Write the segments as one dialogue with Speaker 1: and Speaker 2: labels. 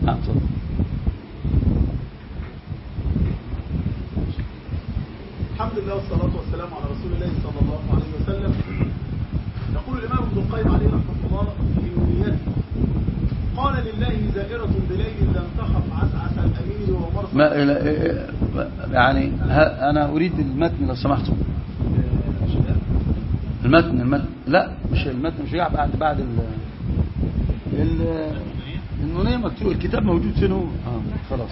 Speaker 1: نعم تفضل.
Speaker 2: الحمد لله والصلاة والسلام على رسول الله صلى الله عليه وسلم. يقول الإمام ابن القيم عليه رحمة الله في نونيته: قال لله زائرة بليل لم تخف عسعس الأمير ومرصد.
Speaker 1: يعني أنا أريد المتن لو سمحتم. المتن لا مش المتن، مش جاي بعد النونية مكتوب، الكتاب موجود فين هو؟ خلاص.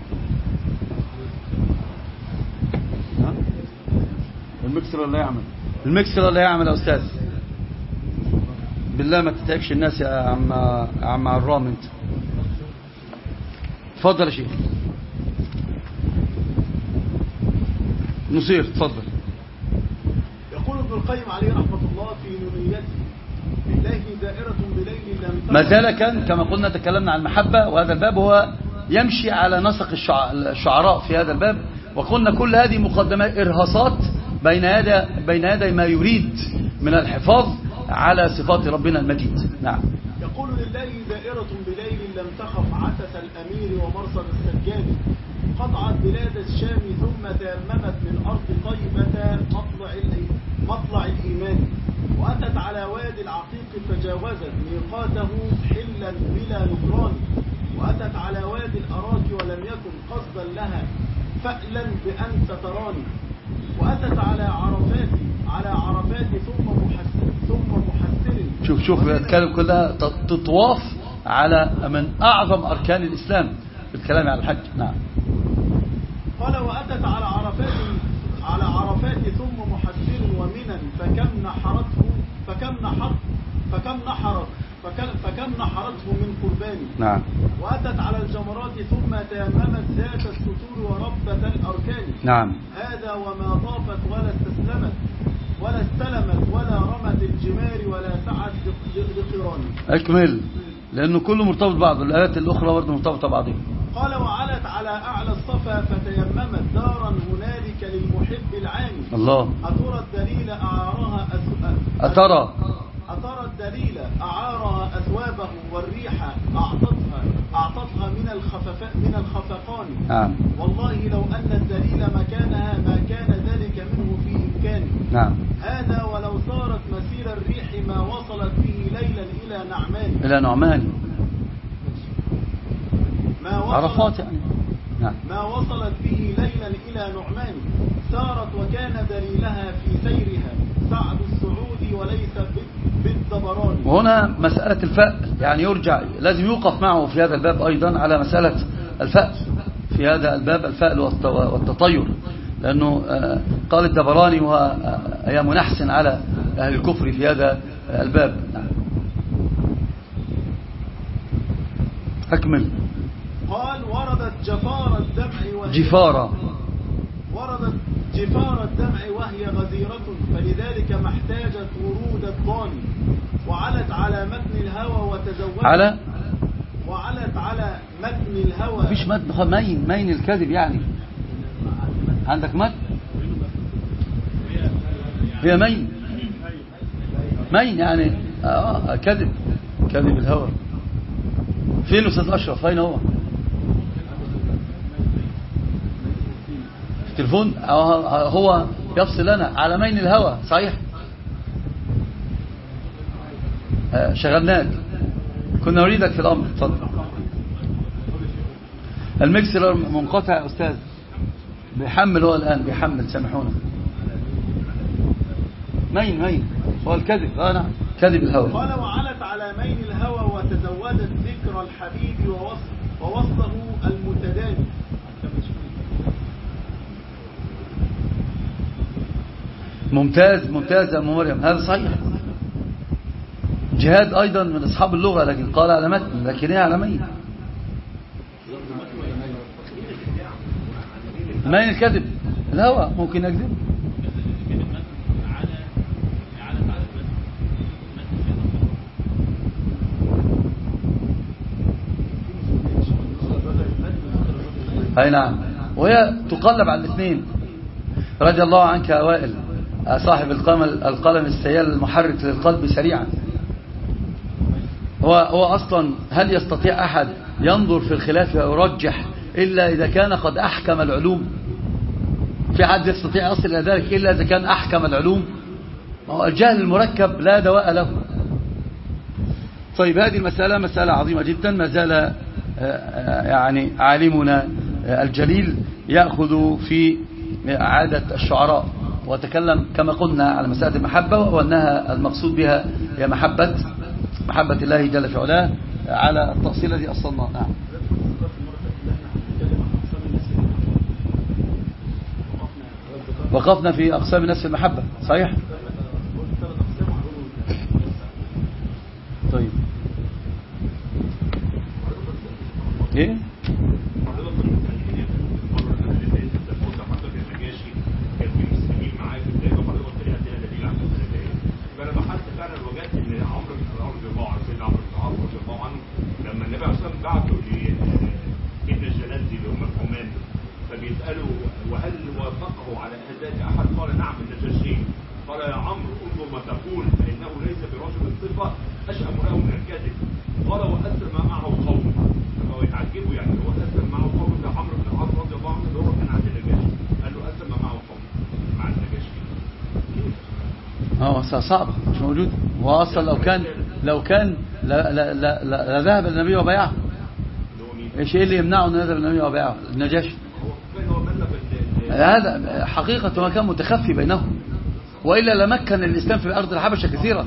Speaker 1: المكسر لا يعمل، المكسر لا يعمل يا أستاذ، بالله ما تتعبش الناس يا عم عرام. انت تفضل يا شيخ نصير، تفضل.
Speaker 2: يقول ابن القيم عليه رحمة الله في نونيته: لله دائرة بليل لم
Speaker 1: ما زال كان كما قلنا تكلمنا عن المحبة، وهذا الباب هو يمشي على نسق الشعراء في هذا الباب، وقلنا كل هذه مقدمات إرهاصات بين يدي ما يريد من الحفاظ على صفات ربنا المجيد. نعم.
Speaker 2: يقول لله دائرة بليل لم تخف عسس الأمير ومرصد السجاد، قطعت بلاد الشام ثم تيممت من أرض طيبة مطلع الإيمان، وأتت على وادي العقيق فجاوزت ميقاته حلا بلا نكران، وأتت على وادي الأراك ولم يكن قصدا لها فألا بأن ستراني، وأتت على عرفات ثم محسن.
Speaker 1: شوف الكلام كلها تطواف على من أعظم أركان الإسلام بالكلام على الحج. نعم.
Speaker 2: قال: وأتت على عرفات ثم محسن ومنا فكم نحرته من قربان.
Speaker 1: نعم.
Speaker 2: وأتت على الجمرات ثم تيممت ذات السطور وربة الأركان.
Speaker 1: نعم.
Speaker 2: هذا وما طافت ولا استلمت ولا رمت الجمار ولا سعت لقران.
Speaker 1: أكمل، لأنه كله مرتبط بعض، الآيات الأخرى برضه مرتبطة بعضها.
Speaker 2: قال: وعلت على أعلى الصفا فتيممت دارا هنالك للمحب العاني.
Speaker 1: الله.
Speaker 2: أترى الدليل أعارها أترى الدليل أعارها أثوابه والريح أعطتها من الخفقان.
Speaker 1: نعم.
Speaker 2: والله لو أن الدليل مكانها ما كان ذلك منه في إمكانه.
Speaker 1: نعم.
Speaker 2: هذا ولو صارت مسير الريح ما وصلت به ليلا إلى نعمان.
Speaker 1: عرفات يعني. نعم.
Speaker 2: ما وصلت به ليلا إلى نعمان، سارت وكان دليلها في سيرها سعد السعود وليس بالدبران.
Speaker 1: وهنا مسألة الفأل يعني يرجع، لازم يوقف معه في هذا الباب أيضا على مسألة الفأل في هذا الباب، الفأل والتطير، لأنه قال الدبراني وهي منحسن على أهل الكفر في هذا الباب. نعم. أكمل.
Speaker 2: قال: وردت جفار الدمع وهي غزيرة، فلذلك ما احتاجت ورود الضاني، وعلت على متن الهوى وتزوجت وعلت على متن الهوى.
Speaker 1: مفيش متن، مين الكذب يعني. عندك متن؟ هي مين يعني كذب الهوى. فين أستاذ أشرف؟ أين هو؟ في التلفون. هو يفصل لنا على مين الهوى. صحيح، شغلناك، كنا نريدك في الأمر. تفضل. المكسر منقطع يا أستاذ، بيحمل هو الآن، بيحمل، سامحونا. مين هو الكذب. نعم، كذب الهوى.
Speaker 2: قال: وعلت على مين الهوى وتزودت ذكر الحبيب ووصله المتداني.
Speaker 1: ممتاز يا أم مريم، هذا صحيح. جهاد أيضا من أصحاب اللغة، لكن قال على متن، لكن ايه على مين الكذب. الهوى ممكن يكذب. أي نعم، وهي تقلب على الاثنين. رضي الله عنك يا وائل صاحب القلم السيال المحرك للقلب سريعا. هو أصلا هل يستطيع أحد ينظر في الخلاف ويرجح إلا إذا كان قد أحكم العلوم؟ في حد يستطيع يصل إلى ذلك إلا إذا كان أحكم العلوم؟ الجهل المركب لا دواء له. طيب هذه المسألة مسألة عظيمة جدا، ما زال يعني عالمنا الجليل يأخذ في عادة الشعراء وتكلم كما قلنا على مسألة المحبة، وأنها المقصود بها هي محبة الله جل في علاه على التأصيل الذي أصلنا. نعم. وقفنا في أقسام الناس في المحبة، صحيح؟ طيب ايه
Speaker 3: لما النبي عليه الصلاه والسلام بعته لابن الجلالي اللي هم الحمان، فبيسالوا وهل وافقه على ذلك احد؟ قال نعم النجاشي. قال يا عمرو انظر ما تقول فانه ليس برجل الصفه اشأم له من الكذب. قال واسلم معه قوم، فهو يتعجبوا يعني هو اسلم معه قوم. ده عمرو بن العاص رضي الله عنه اللي هو كان عند النجاشي قال له اسلم معه قوم مع النجاشي.
Speaker 1: صعب مش موجود. واصلا لو كان لا ذهب النبي وبايعه. ايش اللي يمنعه ان يذهب النبي وبايعه؟ النجاشي. هذا حقيقة ما كان متخفي بينهم، وإلا لمكن الإسلام في أرض الحبشة كثيرا.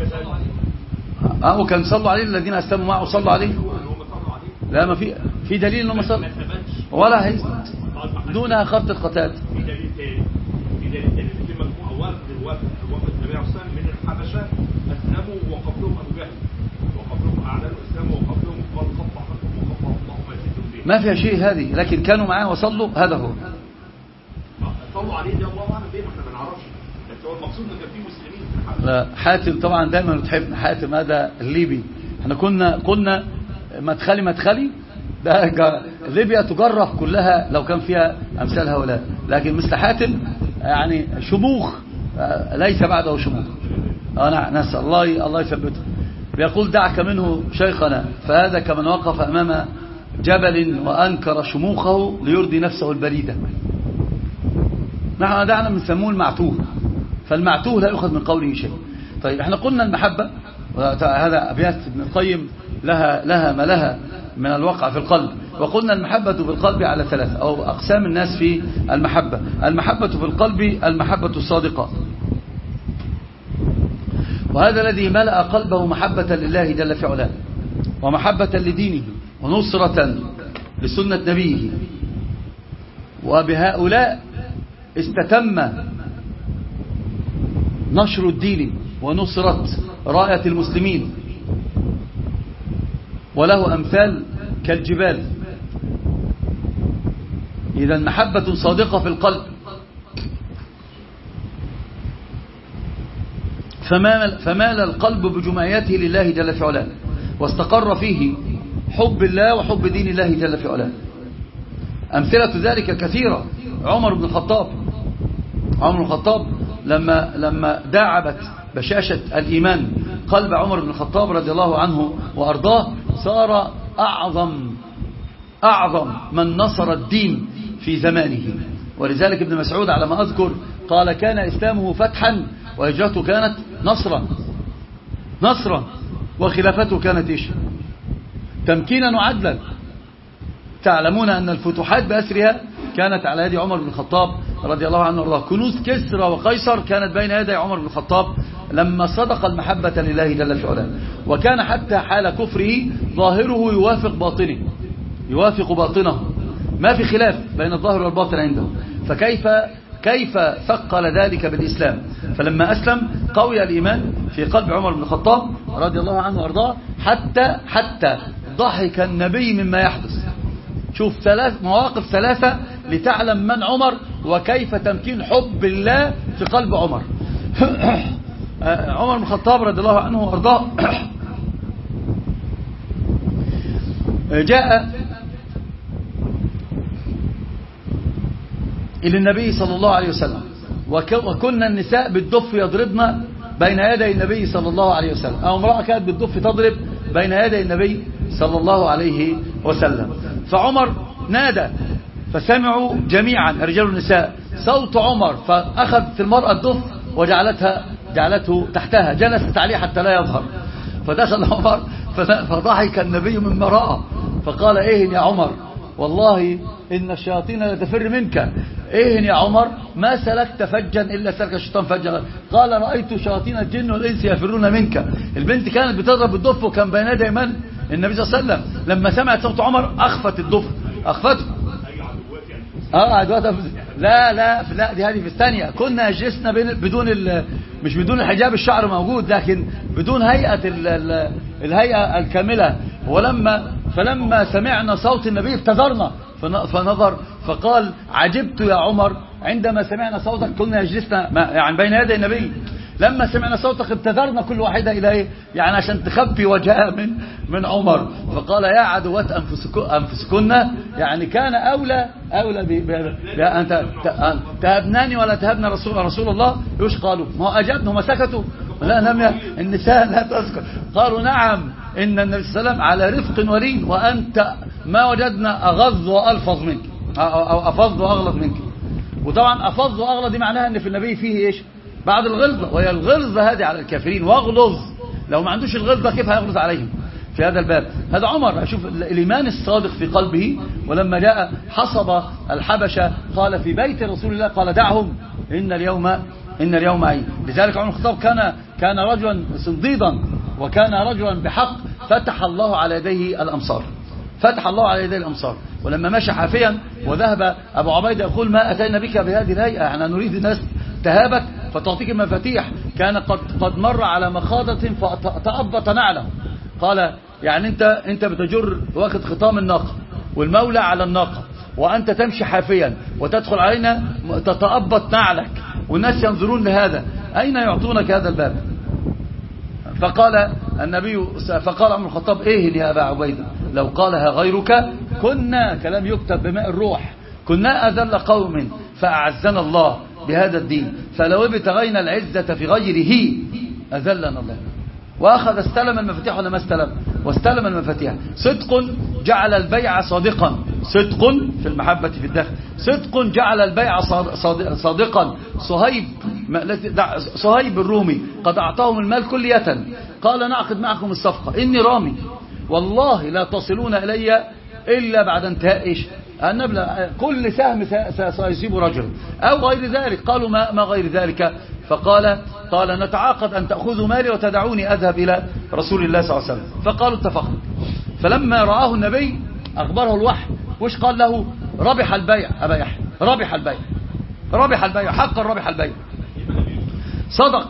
Speaker 1: وكان صلوا عليه الذين أسلموا معه صلوا عليه. لا ما في دليل أنهم صلوا ولا هيثبت دونها خرط القتال.
Speaker 3: في دليل تاني في مجموعة وفد النبي عليه الصلاة والسلام من الحبشة أسلموا وقبلهم أبو جهل وقبلهم أعلنوا إسلاموا وقبلهم قال قطع حكم وقطع الله ما يزيدهم به.
Speaker 1: ما فيها شيء هذه، لكن كانوا معاه وصلوا. هذا هو
Speaker 3: صلوا عليه ده الله أعلم بيه، احنا ما نعرفش، بس هو المقصود ان كان في مسلمين في الحبشة.
Speaker 1: لا حاتم طبعا دايما بتحبنا. حاتم هذا الليبي، احنا كنا مدخلي ده ليبيا تجرف كلها لو كان فيها امثال هؤلاء، لكن مثل حاتم يعني شموخ ليس بعده شموخ. نسأل الله يثبته. بيقول دعك منه شيخنا فهذا كمن وقف امام جبل وانكر شموخه ليرضي نفسه البليده. نحن دعنا بنسموه المعتوه، فالمعتوه لا يؤخذ من قوله شيء. طيب احنا قلنا المحبة، هذا أبيات ابن القيم لها ما لها من الوقع في القلب. وقلنا المحبة في القلب على ثلاثة أو أقسام الناس في المحبة. المحبة في القلب المحبة الصادقة، وهذا الذي ملأ قلبه محبة لله جل في علاه ومحبة لدينه ونصرة لسنة نبيه. وبهؤلاء استتم نشر الدين ونصرة راية المسلمين، وله أمثال كالجبال. إذا محبة صادقة في القلب، فمال القلب بجمعيته لله جل في علاه، واستقر فيه حب الله وحب دين الله جل في علاه. أمثلة ذلك كثيرة. عمر بن الخطاب لما داعبت بشاشة الإيمان قلب عمر بن الخطاب رضي الله عنه وأرضاه، صار أعظم من نصر الدين في زمانه. ولذلك ابن مسعود على ما أذكر قال كان إسلامه فتحا وهجرته كانت نصرا وخلافته كانت إيش؟ تمكينا وعدلا. تعلمون أن الفتوحات بأسرها كانت على يد عمر بن الخطاب رضي الله عنه وارضاه. كنوز كسرى وقيصر كانت بين يدي عمر بن الخطاب لما صدق المحبة لله جل في علاه. وكان حتى حال كفره ظاهره يوافق باطنه، ما في خلاف بين الظاهر والباطن عنده. فكيف ثقل ذلك بالإسلام؟ فلما أسلم قوي الإيمان في قلب عمر بن الخطاب رضي الله عنه وارضاه حتى ضحك النبي مما يحدث. شوف مواقف ثلاثة لتعلم من عمر وكيف تمكين حب الله في قلب عمر. عمر بن الخطاب رضي الله عنه وارضاه جاء إلى النبي صلى الله عليه وسلم، وكنا النساء بالدف يضربن بين يدي النبي صلى الله عليه وسلم، أو امرأة كانت بالدف تضرب بين يدي النبي صلى الله عليه وسلم. فعمر نادى فسمعوا جميعا الرجال والنساء صوت عمر، فأخذت المرأة الدف جعلته تحتها، جلست عليه حتى لا يظهر. فدخل عمر فضحك النبي مما رأى فقال: إيه يا عمر، والله إن الشياطين لتفر منك. إيه يا عمر، ما سلكت فجا إلا سلك الشيطان فجا. قال: رأيت شياطين الجن والإنس يفرون منك. البنت كانت بتضرب الدف وكان بين يدي من؟ النبي صلى الله عليه وسلم. لما سمعت صوت عمر أخفت الدف، أخفته. لا دي هذه في الثانية. كنا جلسنا مش بدون الحجاب، الشعر موجود، لكن بدون الهيئة الكاملة. فلما سمعنا صوت النبي ابتدرنا فنظر فقال: عجبت يا عمر عندما سمعنا صوتك. كنا جلسنا يعني بين يدي النبي، لما سمعنا صوتك ابتدرنا كل واحدة إلى إيه؟ يعني عشان تخبي وجهها من عمر. فقال: يا عدوات أنفسكن، يعني كان أولى أن تهبناني ولا تهبنا رسول الله. يوش قالوا؟ ما هو أجابنا، ما سكتوا. لا، النساء لا تسكت. قالوا: نعم، إن النبي صلى الله عليه وسلم على رفق ولين، وأنت ما وجدنا أغض وألفظ منك، أو أفض وأغلظ منك. وطبعا أفض وأغلظ دي معناها أن في النبي فيه إيش؟ بعد الغلظة، وهي الغلظة هذه على الكافرين، واغلظ. لو ما عندوش الغلظة كيف هيغلظ عليهم في هذا الباب؟ هذا عمر، أشوف الإيمان الصادق في قلبه. ولما جاء حصب الحبشة قال في بيت رسول الله، قال: دعهم إن اليوم عيد. لذلك عمر الخطاب كان رجلا صنديدا، وكان رجلا بحق. فتح الله على يديه الأمصار. ولما مشى حافيا وذهب أبو عبيدة يقول: ما أتينا بك بهذه الهيئة، يعني نريد الناس تهابك فتعطيك المفاتيح. كان قد مر على مخاضة فتأبط نعله. قال: يعني انت بتجر واخد خطام الناقة والمولى على الناقة، وأنت تمشي حافيا وتدخل علينا تتأبط نعلك، والناس ينظرون لهذا، أين يعطونك هذا الباب؟ فقال عمر الخطاب: إيه يا أبا عبيدة، لو قالها غيرك كنا، كلام يكتب بماء الروح، كنا أذل قوم فأعزنا الله بهذا الدين، فلو ابتغينا العزة في غيره أذلنا الله. وأخذ استلم المفاتيح ولا ما استلم؟ واستلم المفاتيح. صدق جعل البيع صادقا، صدق في المحبة في الداخل، صدق جعل البيع صادقا. صهيب الرومي قد أعطاهم المال كلية، قال: نعقد معكم الصفقة، إني رامي والله لا تصلون إلي إلا بعد انتهاء إيش؟ النبلة، كل سهم سيصيب رجل أو غير ذلك. قالوا: ما غير ذلك؟ قال: نتعاقد أن تأخذوا مالي وتدعوني أذهب إلى رسول الله صلى الله عليه وسلم. فقالوا: اتفقنا. فلما رآه النبي أخبره الوحي، وش قال له؟ ربح البيع أبا يحيى، ربح البيع حقا، ربح البيع، صدق.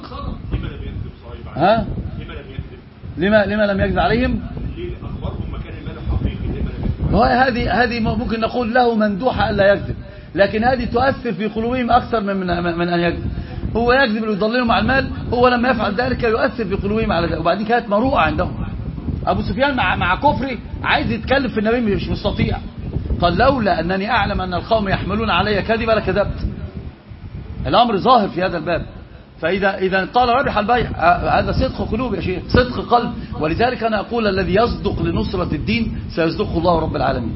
Speaker 1: لما لم يكذب عليهم؟ هذه ممكن نقول له مندوحة ألا يكذب، لكن هذه تؤثر في قلوبهم أكثر من أن يكذب. هو يكذب ويضللهم على المال، هو لما يفعل ذلك يؤثر في قلوبهم على ذلك. وبعدين كانت مروءة عندهم. أبو سفيان مع كفري عايز يتكلم في النبي مش مستطيع. قال: لولا أنني أعلم أن القوم يحملون علي كذبا لكذبت. الأمر ظاهر في هذا الباب. فإذا قال ربح البيع، هذا صدق قلوب يا شيخ، صدق قلب. ولذلك أنا أقول: الذي يصدق لنصرة الدين سيصدقه الله رب العالمين،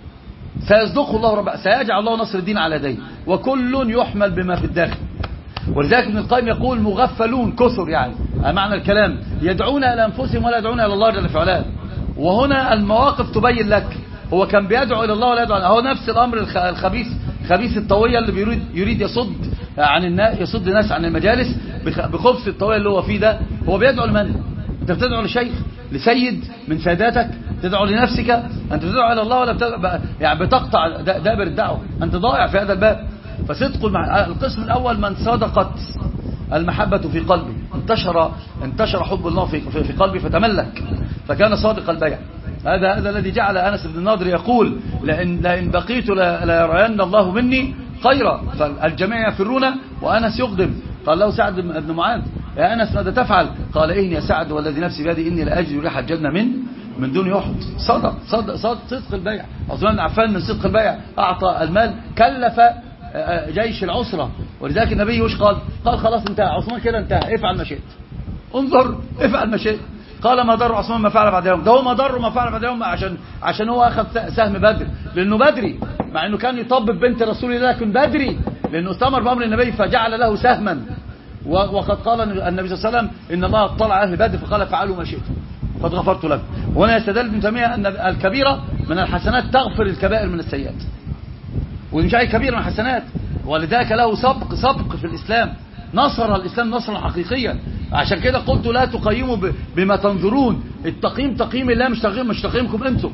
Speaker 1: سيجعل الله نصر الدين على يديه، وكل يحمل بما في الداخل. ولذلك ابن القيم يقول: مغفلون كثر، يعني معنى الكلام يدعون إلى أنفسهم ولا يدعون إلى الله جل في علاه. وهنا المواقف تبين لك، هو كان بيدعو إلى الله ولا يدعو، هو نفس الأمر خبيث الطوية اللي يريد يصد الناس عن المجالس بخبث الطوية اللي هو فيه ده. هو بيدعو لمن؟ أنت بتدعو لشيخ، لسيد من ساداتك؟ تدعو لنفسك؟ أنت بتدعو إلى الله ولا يعني بتقطع دابر الدعوة؟ أنت ضائع في هذا الباب. فصدق القسم الأول: من صدقت المحبة في قلبي، انتشر حب الله في قلبي فتملك، فكان صادق البيع. هذا الذي جعل أنس بن النضر يقول: لئن بقيت لا يرين الله مني خيرا. فالجميع يفرون وأنس يقدم. قال له سعد بن معاذ: يا أنس ماذا تفعل؟ قال: إني يا سعد والذي نفسي بيدي إني لأجد ريح الجنة من دون أحد. صدق البيع. عثمان بن عفان من صدق البيع أعطى المال، كلف جيش العسرة. ولذلك النبي وش قال؟ خلاص انتهى عثمان كده، انتهى، افعل ما شئت، انظر افعل ما شئت. قال ما ضر عثمان ما فعل بعد يوم، ده هو ما ضر ما فعل بعد يوم عشان هو أخذ سهم بدر، لأنه بدري، مع أنه كان يطبب بنت رسول الله لكن بدري، لأنه استمر بأمر النبي فجعل له سهما. وقد قال النبي صلى الله عليه وسلم إن الله اطلع على أهل بدر فقال فعلوا ما شئتم قد غفرت لكم. وهنا يستدل ابن تيمية أن الكبيرة من الحسنات تغفر الكبائر من السيئات، ومش أي كبير من الحسنات، ولذلك له سبق في الإسلام، نصر الإسلام نصرا حقيقيا. عشان كده قلت لا تقيموا بما تنظرون، التقييم تقييم الله مش تقييمكم انتم.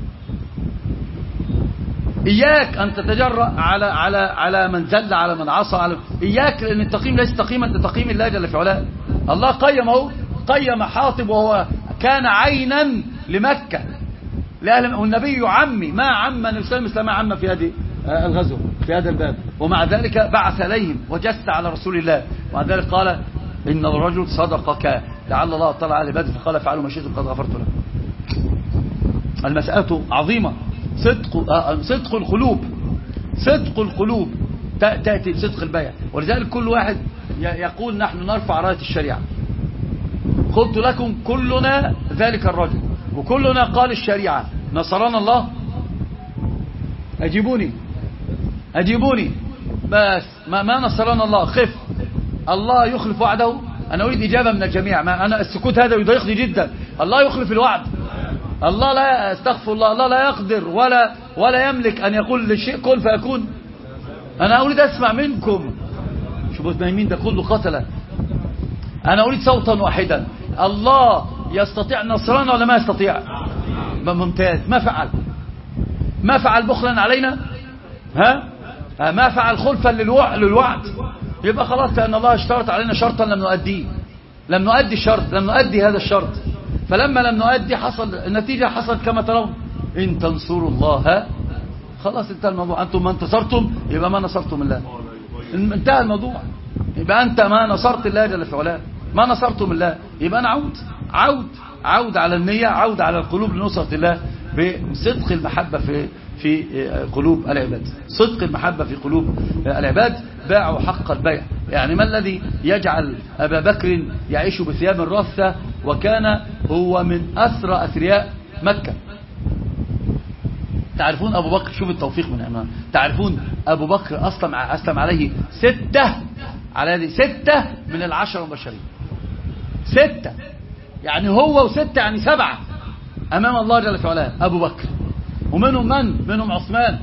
Speaker 1: إياك أن تتجرأ على من زل، على من عصى، إياك، لأن التقييم ليس تقييما، ده تقييم الله جل في علاه. الله قيم حاطب وهو كان عينا لمكة والنبي يعمي ما عم النبي صلى الله عليه وسلم ما عم في هذه الغزوة في هذا الباب، ومع ذلك بعث إليهم وجس على رسول الله، ومع ذلك قال إن الرجل صدقك لعل الله اطلع على بدر فقال فعلوا ما شئتم قد غفرت لكم. المسألة عظيمة. صدق القلوب تأتي بصدق البيع، ولذلك كل واحد يقول نحن نرفع راية الشريعة. قلت لكم كلنا ذلك الرجل، وكلنا قال الشريعة نصرنا الله. أجيبوني بس ما نصرنا الله، خف الله يخلف وعده. أنا أريد إجابة من الجميع، ما أنا السكوت هذا يضايقني جدا. الله يخلف الوعد، الله لا استغفر الله لا يقدر ولا يملك أن يقول للشيء كن فيكون. أنا أريد أسمع منكم، شوفوا النايمين ده كله قتله. أنا أريد صوتا واحدا. الله يستطيع نصرنا ولا ما يستطيع؟ ممتاز. ما فعل بخلا علينا؟ ما فعل خلفا للوعد؟ يبقى خلاص، لأن الله اشترط علينا شرطا لم نؤديه، لم نؤدي هذا الشرط، فلما لم نؤدي حصل النتيجة، حصلت كما ترون. إن تنصروا الله خلاص انتهى الموضوع. أنتم ما انتصرتم يبقى ما نصرتم الله، انتهى الموضوع. يبقى أنت ما نصرت الله جل في علاه، ما نصرتم الله، يبقى أنا عود على النية، عود على القلوب لنصرة الله بصدق المحبة في قلوب العباد. صدق المحبة في قلوب العباد. باعوا حق البيع. يعني ما الذي يجعل أبا بكر يعيش بثياب رثة وكان هو من أثرى أثرياء مكة؟ تعرفون أبو بكر، شوف التوفيق من أمام، تعرفون أبو بكر أسلم عليه 6 من 10 المبشرين. 6 يعني هو و6 يعني 7 أمام الله جل في علاه. أبو بكر ومنهم منهم عثمان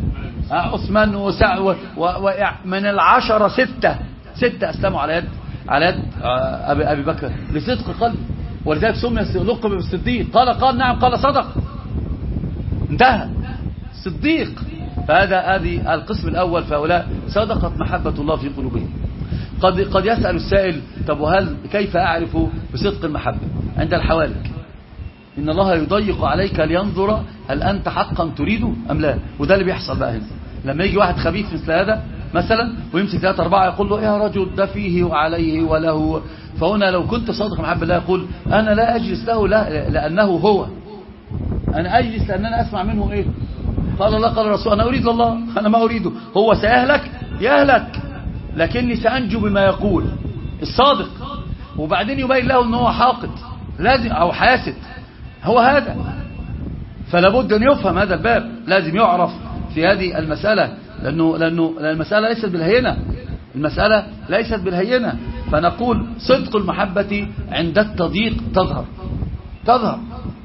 Speaker 1: من 10 6 أسلموا على يد أبي بكر لصدق قلبه، ولذلك سمي لقب بالصديق. قال نعم، قال صدق، انتهى صديق. هذه القسم الأول، فهؤلاء صدقت محبة الله في قلوبهم. قد يسأل السائل طب وهل كيف أعرف بصدق المحبة؟ عند الحوالك، إن الله يضيق عليك لينظر هل أنت حقا تريده أم لا. وده اللي بيحصل بقى هنا، لما يجي واحد خبيث مثل هذا مثلا ويمسك 3 4 يقول له يا رجل ده فيه وعليه وله، فهنا لو كنت صادق محبة الله يقول أنا لا أجلس له لأنه هو، أنا أجلس لأن أنا أسمع منه إيه؟ قال الله قال الرسول. أنا أريد الله، أنا ما أريده. هو يهلك لكني سأنجو بما يقول الصادق. وبعدين يبين له أنه هو حاقد لازم أو حاسد، هو هذا. فلا بد أن يفهم هذا الباب، لازم يعرف في هذه المسألة، لأنه المسألة ليست بالهينة. فنقول صدق المحبة عند التضييق تظهر.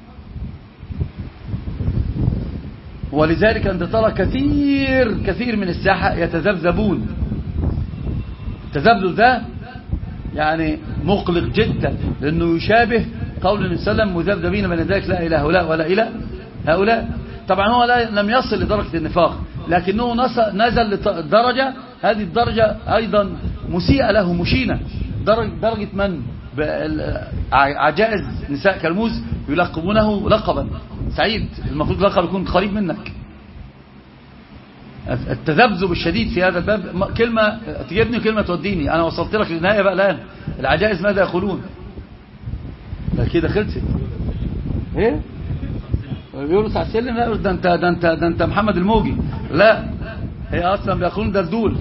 Speaker 1: ولذلك أنت ترى كثير من الساحة يتذبذبون. التذبذب ده يعني مقلق جدا، لأنه يشابه قول النبي صلى الله عليه وسلم مذبذبين بين ذلك لا إلى هؤلاء ولا إلى هؤلاء. طبعا هو لم يصل لدرجة النفاق، لكنه نزل لدرجة، هذه الدرجة أيضا مسيئة له، مشينة. درجة من عجائز نساء كرموز يلقبونه لقبا سعيد، المفروض لقب يكون قريب منك. التذبذب الشديد في هذا الباب، كلمة تجيبني كلمة توديني. أنا وصلت لك للنهاية بقى الآن. العجائز ماذا يقولون؟ كده خلصت ايه؟ يقولوا على السلم؟ لا، ده انت محمد الموجي. لا، هي اصلا بيقولون دلدول.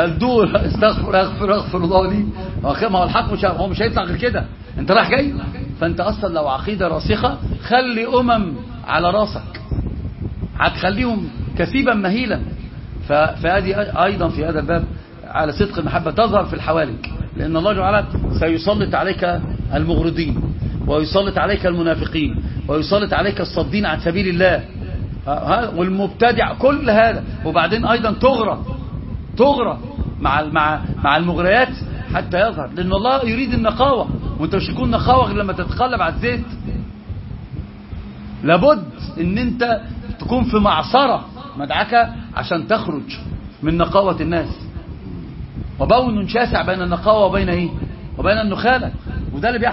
Speaker 1: استغفر الله لي. ما هو الحق مش هيطلع غير كده. انت رايح جاي فأنت أصلا لو عقيدة راسخة خلي على راسك، هتخليهم كثيبا مهيلا. فهذه أيضا في هذا الباب على صدق المحبة تظهر في الحوالك، لأن الله تعالى سيسلط عليك المغرضين، ويسلط عليك المنافقين، ويسلط عليك الصدين عن سبيل الله والمبتدع، كل هذا. وبعدين أيضا تغرى مع المغريات حتى يظهر، لأن الله يريد النقاوة، وانت مش تكون نقاوة غير لما تتقلب على الزيت. لابد ان انت تكون في معصرة مدعكة عشان تخرج من نقاوة الناس، وبون شاسع بين النقاوة وبين النخالة. وده اللي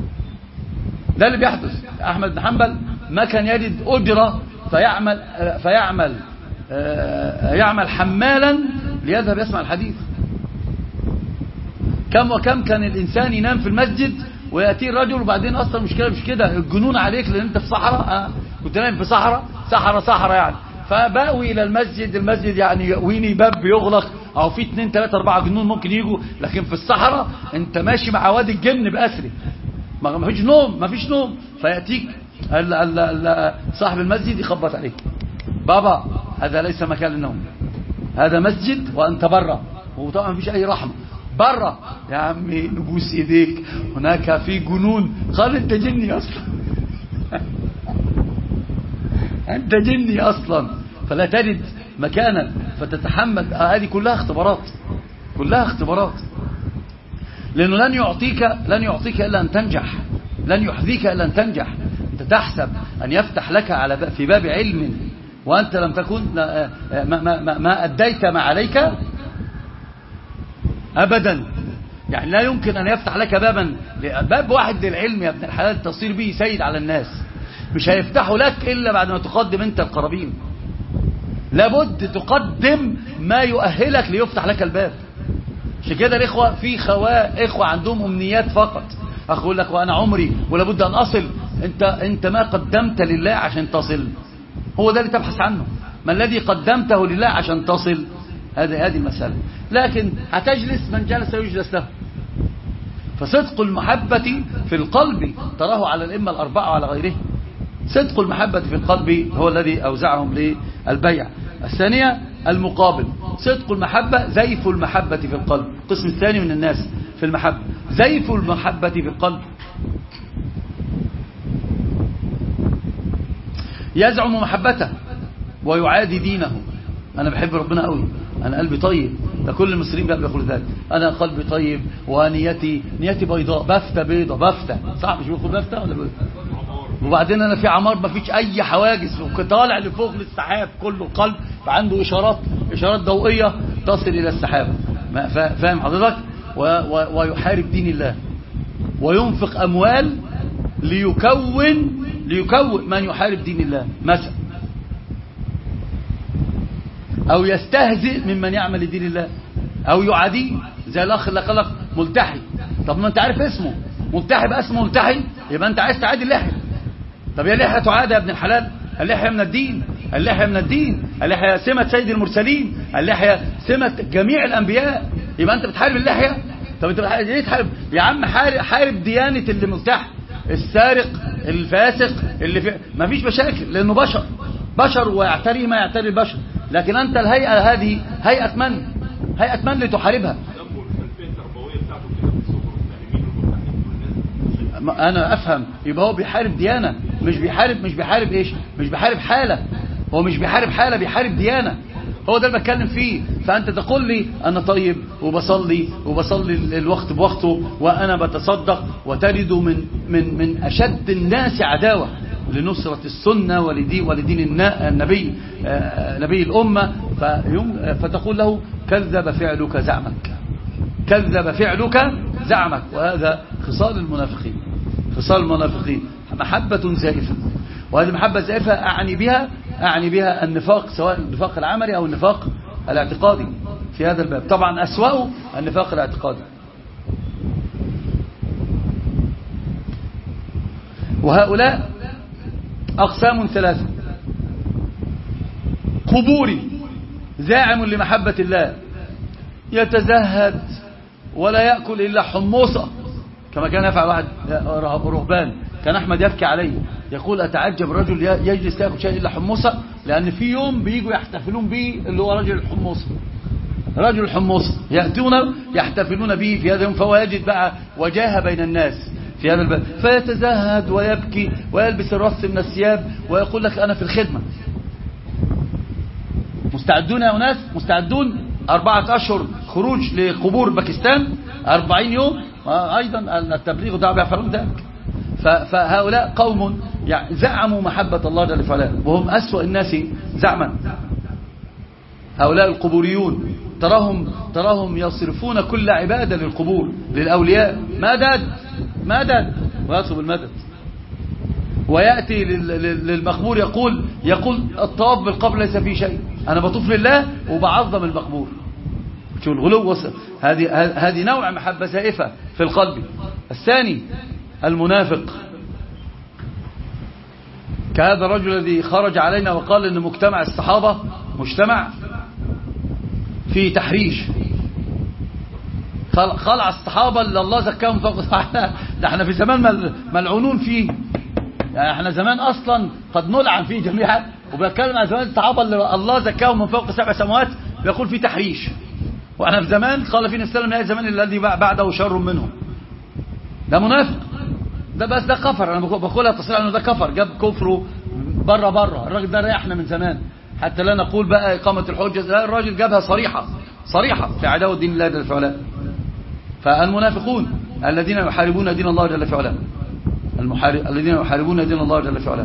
Speaker 1: بيحدث. أحمد بن حنبل ما كان يجد أجرة يعمل حمالا ليذهب يسمع الحديث. كم وكم كان الإنسان ينام في المسجد ويأتي الرجل، وبعدين أصلا مش كده الجنون عليك، لأن أنت في صحراء، كنت نايم في صحراء يعني، فباوي إلى المسجد يعني يأويني باب يغلق، أو في 2 3 4 جنون ممكن يجوا، لكن في الصحراء أنت ماشي مع وادي الجن بأسره، ما فيش نوم. فيأتيك صاحب المسجد يخبط عليك: بابا هذا ليس مكان النوم، هذا مسجد وأنت برا. وطبعا ما فيش أي رحمة، برا يا عمي نبوس ايديك، هناك في جنون. قال: انت جني اصلا انت جني اصلا، فلا تجد مكانا فتتحمل. هذه كلها اختبارات، لانه لن يعطيك الا ان تنجح، لن يحذيك الا ان تنجح. انت تحسب ان يفتح لك في باب علم وانت لم تكن ما اديت ما عليك أبدا. يعني لا يمكن أن يفتح لك باب واحد للعلم يا ابن الحلال تصير به سيد على الناس، مش هيفتحه لك إلا بعد ما تقدم أنت القرابين. لابد تقدم ما يؤهلك ليفتح لك الباب. عشان كده الإخوة في إخوة عندهم أمنيات فقط، أقول لك وأنا عمري ولابد أن أصل. أنت ما قدمت لله عشان تصل، هو ده اللي تبحث عنه. ما الذي قدمته لله عشان تصل؟ هذه المسألة. لكن هتجلس من جلس يجلس له. فصدق المحبة في القلب تراه على الأئمة الأربعة وعلى غيره. صدق المحبة في القلب هو الذي أوزعهم للبيع. الثانية المقابل، صدق المحبة زيف المحبة في القلب. القسم الثاني من الناس في المحبة زيف المحبة في القلب، يزعم محبته ويعادي دينه. أنا بحب ربنا قوي، أنا قلبي طيب، ده كل المصريين بيقولوا ذلك. أنا قلبي طيب ونيتي بيضاء، بفتة بيضاء، صح مش بيقول بفتة ولا بيقول؟ وبعدين أنا في عمار ما فيش أي حواجز، وطالع لفوق للسحاب، كله قلب فعنده إشارات ضوئية تصل إلى السحاب. فاهم حضرتك؟ ويحارب دين الله، وينفق أموال ليكون من يحارب دين الله مثلا، أو يستهزئ ممن يعمل لدين الله، أو يعاديه. زي الأخ اللي قال لك ملتحي. طب ما أنت عارف اسمه ملتحي، بقى اسمه ملتحي، يبقى أنت عايز تعادي اللحية. طب يا لحية تعادى يا ابن الحلال؟ اللحية من الدين، اللحية سمة سيد المرسلين، اللحية سمة جميع الأنبياء. يبقى أنت بتحارب اللحية؟ طب أنت ليه تحارب يا عم؟ حارب ديانة اللي ملتحي، السارق الفاسق اللي في ما فيش مشاكل، لأنه بشر ويعتري ما يعتري البشر. لكن أنت الهيئة هذه هيئة من لتحاربها؟ أنا أفهم. يبقى هو بيحارب ديانة، مش بيحارب إيش؟ مش بيحارب حالة. هو مش بيحارب حالة، بيحارب ديانة. هو ده اللي بتكلم فيه. فأنت تقول لي أنا طيب وبصلي الوقت بوقته وأنا بتصدق، وتجد من أشد الناس عداوة لنصرة السنة ولدين النبي نبي الأمة. فتقول له كذب فعلك زعمك. وهذا خصال المنافقين، محبة زائفة. وهذه محبة زائفة أعني بها النفاق، سواء النفاق العملي أو النفاق الاعتقادي في هذا الباب. طبعا أسوأ النفاق الاعتقادي. وهؤلاء أقسام ثلاثة: قبوري زاعم لمحبة الله، يتزهد ولا يأكل إلا حموصة كما كان يفعل واحد رهبان. كان أحمد يبكي عليه يقول أتعجب رجل يجلس لا يأكل شيء إلا حموصة، لأن في يوم بيجوا يحتفلون به اللي هو رجل الحموصة، رجل الحموصة يأتون يحتفلون به في هذا اليوم، فهو يجد بقى وجاهة بين الناس في هذا الباب، فيتزهد ويبكي ويلبس الرص من الثياب ويقول لك أنا في الخدمة. مستعدون يا أناس؟ مستعدون؟ 4 أشهر خروج لقبور باكستان، 40 يوم أيضا التبليغ دعوة يفعلون ذلك. فهؤلاء قوم يعني زعموا محبة الله جل وعلا وهم أسوأ الناس زعما. هؤلاء القبوريون تراهم يصرفون كل عبادة للقبور للأولياء، مدد ويطلب المدد، ويأتي للمقبور يقول الطواف بالقبر ليس فيه شيء، أنا بطوف لله وبعظم المقبور. شو الغلو؟ هذه نوع محبة زائفة في القلب. الثاني المنافق، كهذا الرجل الذي خرج علينا وقال إن مجتمع الصحابة مجتمع في تحريش، خلع الصحابة اللي الله زكاهم فوق. ده احنا في زمان ملعونون فيه، يعني احنا زمان اصلا قد نلعن فيه جميعا، وبنتكلم عن زمان الصحابة اللي الله زكاهم من فوق 7 سماوات بيقول فيه تحريش. واحنا في زمان قال فينا السلام يا زمان الذي بعده شر منهم. ده منافق، ده بس ده كفر. انا بقولها تصريح انه ده كفر، جاب كفره بره. الراجل ده ريحنا من زمان، حتى لا نقول بقى إقامة الحجة. لا، الراجل جابها صريحة في عداوة دين الله جل وعلا. فالمنافقون الذين يحاربون دين الله جل وعلا، الذين يحاربون دين الله جل وعلا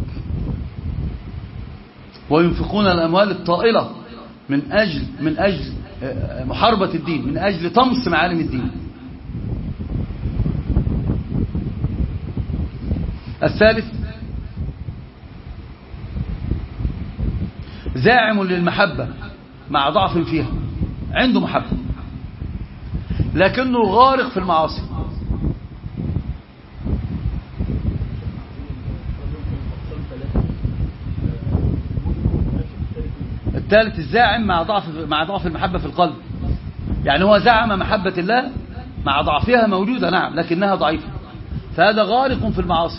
Speaker 1: وينفقون الأموال الطائلة من أجل محاربة الدين، من أجل طمس معالم الدين. الثالث زاعم للمحبة مع ضعف فيها، عنده محبة لكنه غارق في المعاصي. الثالث الزاعم مع ضعف المحبة في القلب، يعني هو زعم محبة الله مع ضعفها موجودة نعم لكنها ضعيفة، فهذا غارق في المعاصي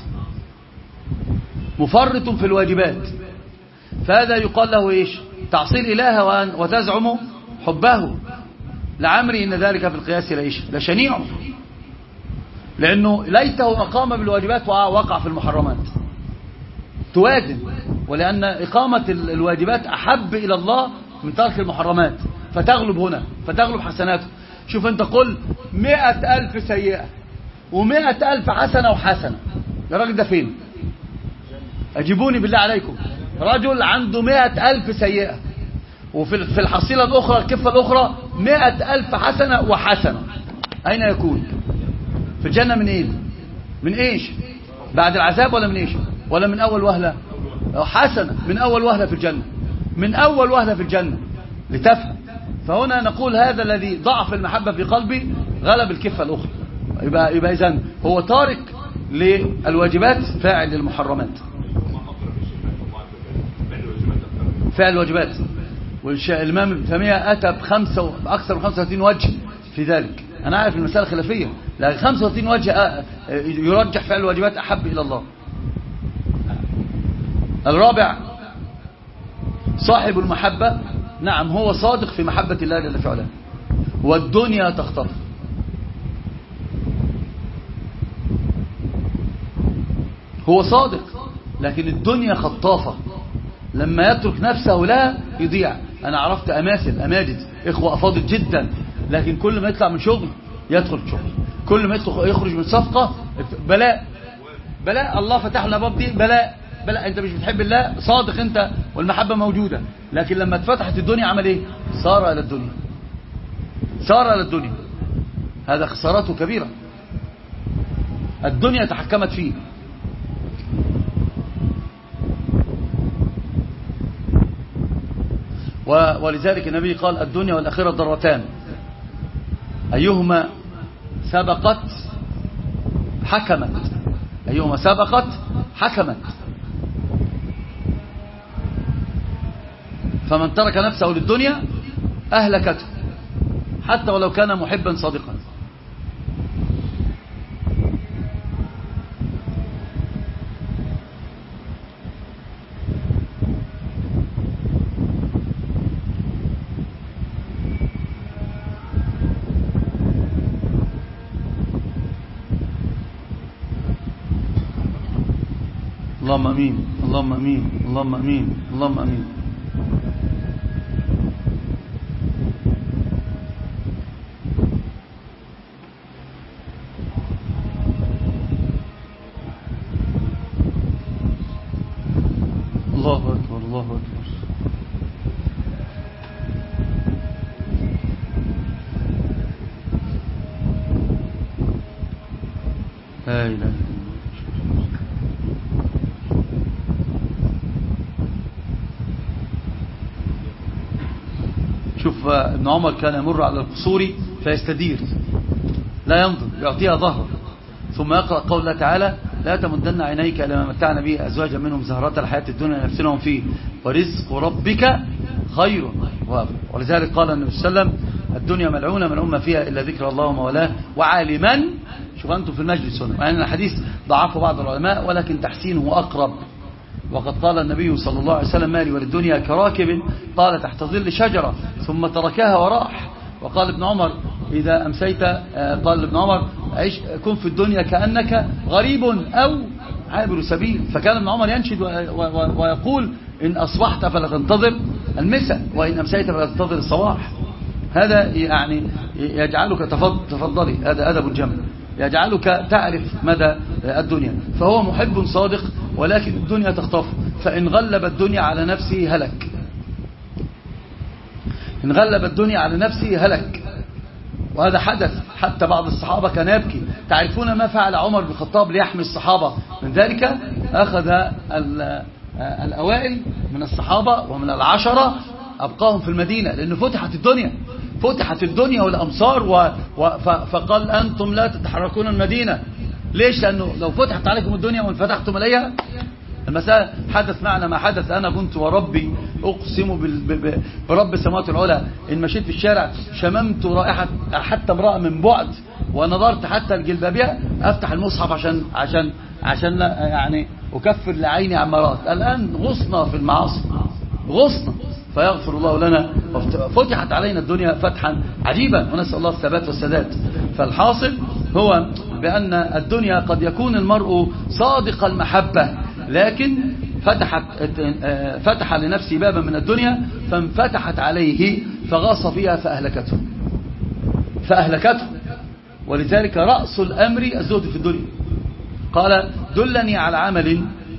Speaker 1: مفرط في الواجبات، فهذا يقال له إيش؟ تعصي الإله وتزعم حبه. لعمري إن ذلك في القياس لشنيع، لأنه ليته أقام بالواجبات ووقع في المحرمات. توازن، ولأن إقامة الواجبات أحب إلى الله من ترك المحرمات، فتغلب هنا، فتغلب حسناته. شوف أنت قل 100,000 سيئة و100,000 حسنة وحسنة، الراجل ده فين؟ أجيبوني بالله عليكم. رجل عنده 100,000 سيئة وفي الحصيلة الأخرى الكفة الأخرى 100,000 حسنة وحسنة، أين يكون؟ في الجنة من إيه؟ من إيش؟ بعد العذاب ولا من إيش؟ ولا من أول وهلة؟ حسنة من أول وهلة في الجنة، من أول وهلة في الجنة لتفهم. فهنا نقول هذا الذي ضعف المحبة في قلبي غلب الكفة الأخرى، يبقى إذن هو تارك للواجبات فاعل للمحرمات، فعل الواجبات. والإمام ابن تيمية أتى بأكثر من 35 وجه في ذلك. أنا عارف المسألة خلافية، لكن 35 وجه يرجح فعل الواجبات أحب إلى الله. الرابع صاحب المحبة، نعم هو صادق في محبة الله جل وعلا والدنيا تخطف. هو صادق لكن الدنيا خطافة، لما يترك نفسه لا يضيع. أنا عرفت أماجد إخوة أفاضل جدا، لكن كل ما يطلع من شغل يدخل شغل، كل ما يخرج من صفقة بلاء الله فتح لنا باب دي بلاء. أنت مش بتحب الله، صادق أنت والمحبة موجودة، لكن لما اتفتحت الدنيا عمل إيه؟ صار إلى الدنيا. هذا خسارته كبيرة، الدنيا تحكمت فيه. ولذلك النبي قال الدنيا والآخرة ضرتان، أيهما سبقت حكمت. فمن ترك نفسه للدنيا أهلكته حتى ولو كان محبا صادقا. اللهم امين اللهم امين اللهم امين اللهم امين. الله اكبر الله اكبر. لا اله الا الله. شوف ابن عمر كان يمر على القصور فيستدير لا ينظر يعطيها ظهر، ثم يقرأ قول الله تعالى لا تمدن عينيك إلى ما متعنا به أزواجا منهم زهرات الحياة الدنيا نفسنهم فيه ورزق ربك خير وافضل. ولذلك قال النبي صلى الله عليه وسلم الدنيا ملعونة من أمة فيها إلا ذكر الله ومولاه وعالما. شوف أنتم في المجلس هنا، يعني الحديث ضعفه بعض العلماء ولكن تحسينه أقرب. وقد قال النبي صلى الله عليه وسلم مالي وللدنيا كراكب قال تحت ظل شجرة ثم تركها وراح. وقال ابن عمر إذا أمسيت قال ابن عمر عيش كن في الدنيا كأنك غريب أو عابر سبيل. فكان ابن عمر ينشد ويقول إن أصبحت فلا تنتظر المساء وإن أمسيت فلا تنتظر الصباح. هذا يعني يجعلك تفضلي، هذا أدب الجمل، يجعلك تعرف مدى الدنيا. فهو محب صادق ولكن الدنيا تخطف، فإن غلب الدنيا على نفسه هلك. إن غلب الدنيا على نفسه هلك. وهذا حدث حتى بعض الصحابة كان يبكي. تعرفون ما فعل عمر بن الخطاب ليحمي الصحابة من ذلك؟ أخذ الأوائل من الصحابة ومن العشرة أبقاهم في المدينة لأنه فتحت الدنيا والأمصار فقال أنتم لا تتحركون المدينة. ليش؟ لأنه لو فتحت عليكم الدنيا وانفتحتم إليها المسألة حدث معنا ما حدث. أنا كنت وربي أقسم برب السماوات العلى إن مشيت في الشارع شممت رائحة حتى امرأة من بعد ونظرت حتى الجلبابية أفتح المصحف عشان يعني أكفر لعيني عمارات. الآن غصنا في المعاصي غصنا فيغفر الله لنا. فتحت علينا الدنيا فتحا عجيبا ونسأل الله الثبات والسداد. فالحاصل هو بأن الدنيا قد يكون المرء صادق المحبة لكن فتح لنفسه بابا من الدنيا فانفتحت عليه فغاص فيها فأهلكته. ولذلك رأس الأمر الزهد في الدنيا. قال دلني على عمل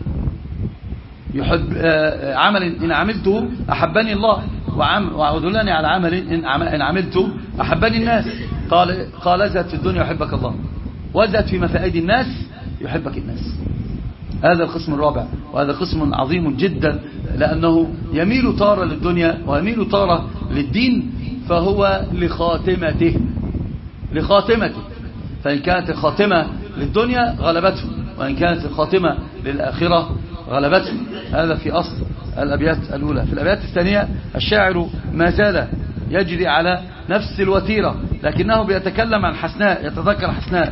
Speaker 1: عمل إن عملته أحبني الله ودلني على عمل إن عملته أحبني الناس. قال ازهد في الدنيا يحبك الله وازهد في مفائد الناس يحبك الناس. هذا القسم الرابع وهذا قسم عظيم جدا لأنه يميل طارة للدنيا ويميل طارة للدين. فهو لخاتمته فإن كانت الخاتمة للدنيا غلبته وإن كانت الخاتمة للآخرة غلبته. هذا في أصل الأبيات الأولى. في الأبيات الثانية الشاعر ما زال يجري على نفس الوتيرة لكنه بيتكلم عن حسناء. يتذكر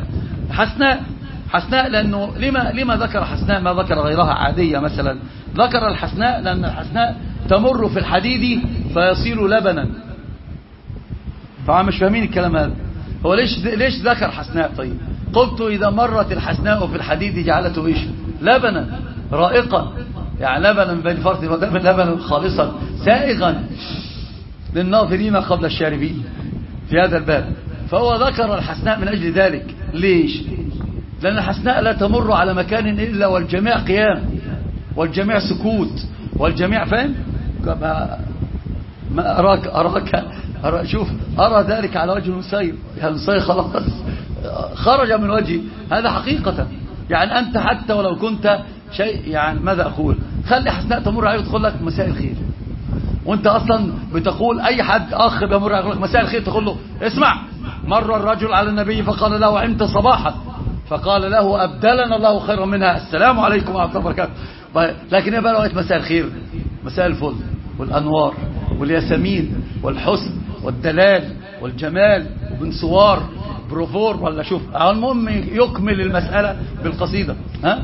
Speaker 1: حسناء لأنه لما ذكر حسناء ما ذكر غيرها عادية؟ مثلا ذكر الحسناء لأن الحسناء تمر في الحديد فيصير لبنا. فعم مش فاهمين الكلام هذا. هو ليش ذكر حسناء؟ طيب قلت إذا مرت الحسناء في الحديد جعلته إيش؟ لبنا رائقا، يعني لبنا بين فرث ودم لبنا خالصا سائغا للناظرين قبل الشاربين في هذا الباب. فهو ذكر الحسناء من أجل ذلك. ليش؟ لأن الحسناء لا تمر على مكان إلا والجميع قيام والجميع سكوت والجميع فاهم. ما أراك شوف أرى ذلك على وجه المسير. يعني المسير خلاص خرج من وجهي. هذا حقيقة. يعني أنت حتى ولو كنت شيء يعني ماذا أقول خلي حسناء تمر عليه وتقول لك مساء الخير وانت أصلا بتقول أي حد أخ بيمر عليه يقول لك مساء الخير تقول له اسمع مر الرجل على النبي فقال له وعمت صباحا فقال له أبدلنا الله خيرا منها السلام عليكم ورحمة الله وبركاته. لكن ايه بقى لغايه مساء الخير مساء الفل والأنوار والياسمين والحسن والدلال والجمال وبن سوار بروفور ولا شوف. المهم يكمل المسألة بالقصيدة. ها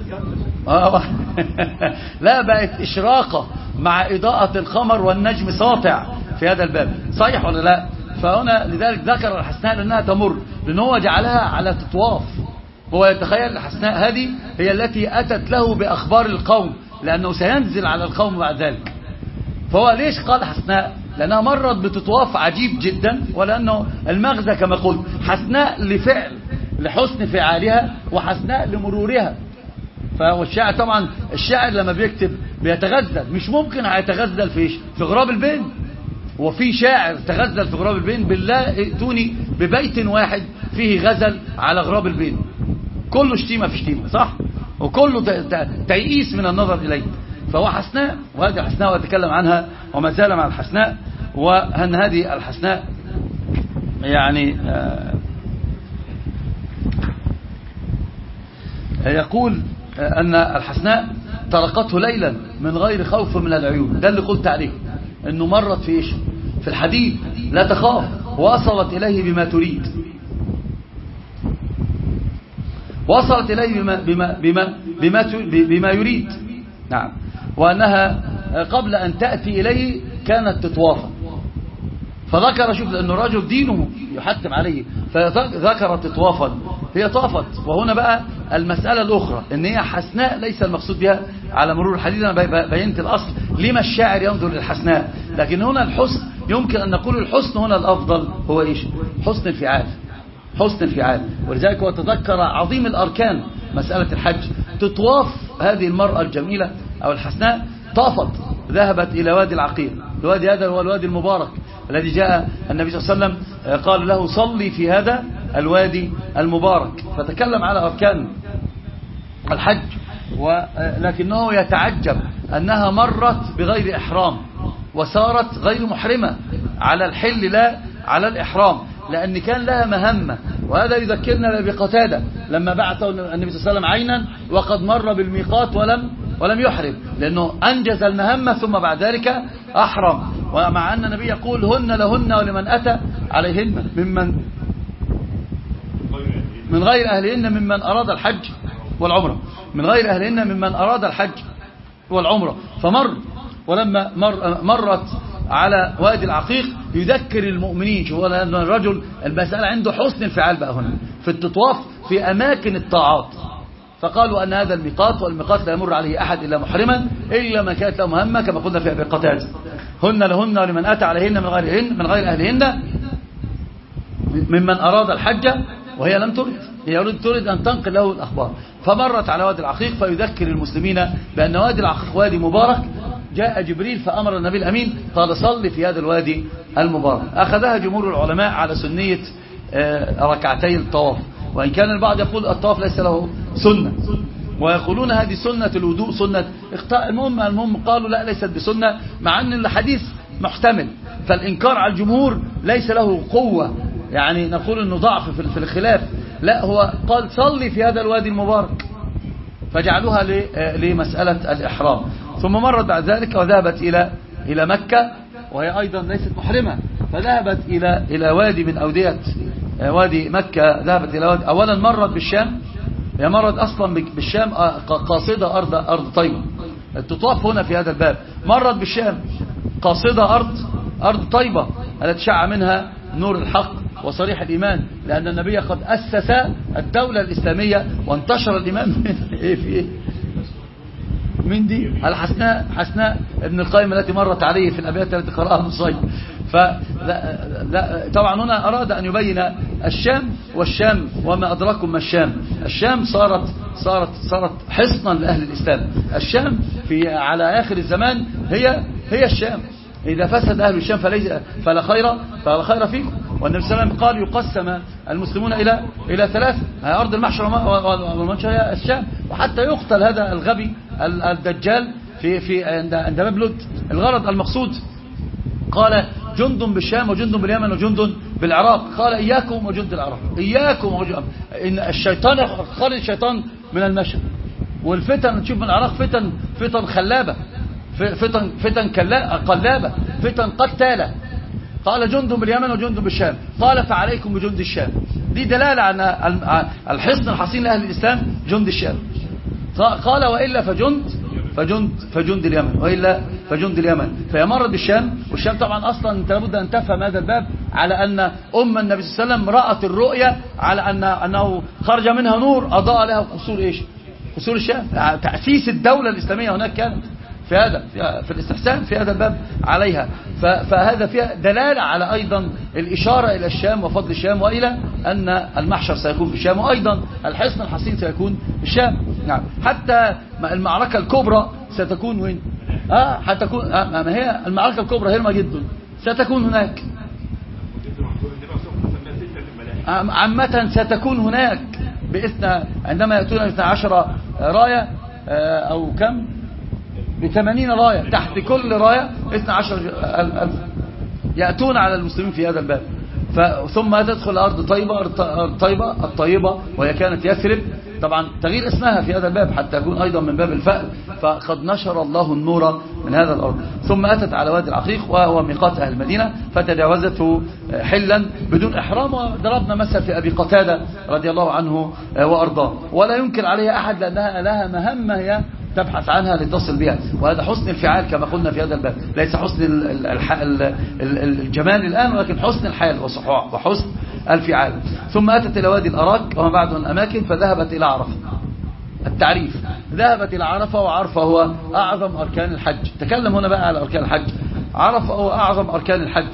Speaker 1: لا بقت إشراقة مع إضاءة القمر والنجم ساطع في هذا الباب. صحيح ولا لا؟ فهنا لذلك ذكر الحسناء لأنها تمر لأن هو جعلها على تطواف هو يتخيل الحسناء هذه هي التي أتت له بأخبار القوم، لأنه سينزل على القوم بعد ذلك. فهو ليش قال حسناء؟ لأنها مرت بتطواف عجيب جدا، ولأنه المغزى كما قلت حسناء لفعل، لحسن فعالها، وحسناء لمرورها. فالشاعر طبعا الشاعر لما بيكتب بيتغزل، مش ممكن هيتغزل في غراب البين. وفي شاعر تغزل في غراب البين، بالله ائتوني ببيت واحد فيه غزل على غراب البين، كله شتيمة في شتيمة، صح؟ وكله تيئيس من النظر إليه. فهو حسناء، وهذه الحسناء ويتكلم عنها وما زال مع الحسناء. وأن هذه الحسناء يعني يقول أن الحسناء طرقته ليلا من غير خوف من العيون. ده اللي قلت عليه، أنه مرت في إيش؟ في الحديد، لا تخاف، وصلت إليه بما تريد، وصلت إليه بما يريد. نعم. وأنها قبل أن تأتي إليه كانت تطوافا، فذكر، شوف، لأنه الرجل دينه يحتم عليه، فذكر تطوافا، هي طافت. وهنا بقى المسألة الأخرى، إن هي حسناء ليس المقصود بها على مرور الحديث. أنا بينت الأصل لما الشاعر ينظر للحسناء، لكن هنا الحسن يمكن أن نقول الحسن هنا الأفضل هو إيش؟ حسن الفعال، حسن الفعال. ولذلك هو تذكر عظيم الأركان مسألة الحج. تطواف هذه المرأة الجميلة أو الحسناء، طافت، ذهبت إلى وادي العقيق. الوادي هذا هو الوادي المبارك الذي جاء النبي صلى الله عليه وسلم قال له صلي في هذا الوادي المبارك. فتكلم على أركان الحج، ولكنه يتعجب أنها مرت بغير إحرام، وصارت غير محرمة على الحل لا على الإحرام، لأن كان لها مهمة. وهذا يذكرنا بقتادة لما بعثه النبي صلى الله عليه وسلم عينا وقد مر بالميقات ولم يحرم، لأنه أنجز المهمة ثم بعد ذلك أحرم. ومع أن النبي يقول هن لهن ولمن أتى عليهن من غير أهلهن ممن أراد الحج والعمرة، من غير أهلهن ممن أراد الحج والعمرة. فمر، ولما مرت على وادي العقيق يذكر المؤمنين. شوف، لأن الرجل المسألة عنده حسن الفعال بقى هنا في التطواف في أماكن الطاعات. فقالوا أن هذا الميقات، والميقات لا يمر عليه أحد إلا محرما إلا ما كانت له مهمة، كما قلنا في أبي قتادة هن لهن ولمن أتى عليهن من غير أهلهن ممن أراد الحج، وهي لم ترد، هي تريد أن تنقل له الأخبار. فمرت على وادي العقيق فيذكر المسلمين بأن وادي العقيق وادي مبارك. جاء جبريل فأمر النبي الأمين قال صل في هذا الوادي المبارك. أخذها جمهور العلماء على سنية ركعتي الطواف، وإن كان البعض يقول الطواف ليس له سنة، ويقولون هذه سنة الوضوء، سنة المهم قالوا لا، ليست بسنة، مع أن الحديث محتمل. فالإنكار على الجمهور ليس له قوة، يعني نقول أنه ضعف في الخلاف. لا، هو قال صلي في هذا الوادي المبارك، فجعلوها لمسألة الإحرام. ثم مرت بعد ذلك وذهبت إلى مكة، وهي أيضا ليست محرمة، فذهبت إلى وادي من أودية وادي مكة. ذهبت إلى وادي، أولا مرت بالشام، هي مرت أصلا بالشام قاصدة أرض طيبة. التطواف هنا في هذا الباب مرت بالشام قاصدة أرض طيبة التي شع منها نور الحق وصريح الإيمان، لأن النبي قد أسس الدولة الإسلامية وانتشر الإيمان من دي حسناء ابن القيم التي مرت عليه في الأبيات التي قرأها النصيب. طبعا هنا أراد أن يبين الشام وما أدراكم ما الشام صارت حصنا لأهل الإسلام. الشام على آخر الزمان هي الشام. إذا فسد أهل الشام فلا خير فيكم. والنبي صلى الله عليه وسلم قال يقسم المسلمون إلى ثلاثة، هي أرض المحشر والمنشر هي الشام، وحتى يقتل هذا الغبي الدجال عند باب لد. الغرض المقصود قال جند بالشام وجند باليمن وجند بالعراق. قال إياكم وجند العراق، إياكم إن الشيطان خرج الشيطان من المشرق، والفتن نشوف من العراق فتن خلابة، فتن قلابة، فتن قتالة. قال جند باليمن وجند بالشام، قال فعليكم بجند الشام. دي دلالة على الحصن الحصين لأهل الإسلام جند الشام. قال وإلا فجند اليمن، وإلا فجند اليمن، فيمر بالشام. والشام طبعا أصلا أنت لابد أن تفهم هذا الباب على أن النبي صلى الله عليه وسلم رأت الرؤية على أنه خرج منها نور أضاء لها قصور إيش؟ قصور الشام. تأسيس الدولة الإسلامية هناك كانت في الاستحسان في هذا الباب عليها. فهذا فيها دلالة على أيضا الإشارة إلى الشام وفضل الشام، وإلى أن المحشر سيكون في الشام، وأيضا الحصن الحصين سيكون في الشام. نعم. حتى المعركة الكبرى ستكون وين؟ هتكون ما هي المعركة الكبرى هرمة جدا ستكون هناك. عامة ستكون هناك عندما يأتون 12 راية أو كم ب80 راية، تحت كل راية 12,000 يأتون على المسلمين في هذا الباب. ثم تدخل أرض طيبة الطيبة، وهي كانت يثرب، طبعا تغيير اسمها في هذا الباب حتى يكون أيضا من باب الفأل، فقد نشر الله النور من هذا الأرض. ثم أتت على وادي العقيق وهو ميقات أهل المدينة، فتجاوزته حلا بدون إحرام. وضربنا مثل في أبي قتادة رضي الله عنه وأرضاه، ولا ينكر عليها أحد لأنها لها مهمة هي تبحث عنها لتصل بها. وهذا حسن الفعال كما قلنا في هذا الباب، ليس حسن الجمال الآن، ولكن حسن الحال وحسن الفعال. ثم أتت إلى وادي الأراك وما بعده الأماكن، فذهبت إلى عرفة. التعريف ذهبت إلى عرفة، وعرفة هو أعظم أركان الحج. تكلم هنا بقى على أركان الحج. عرفة هو أعظم أركان الحج.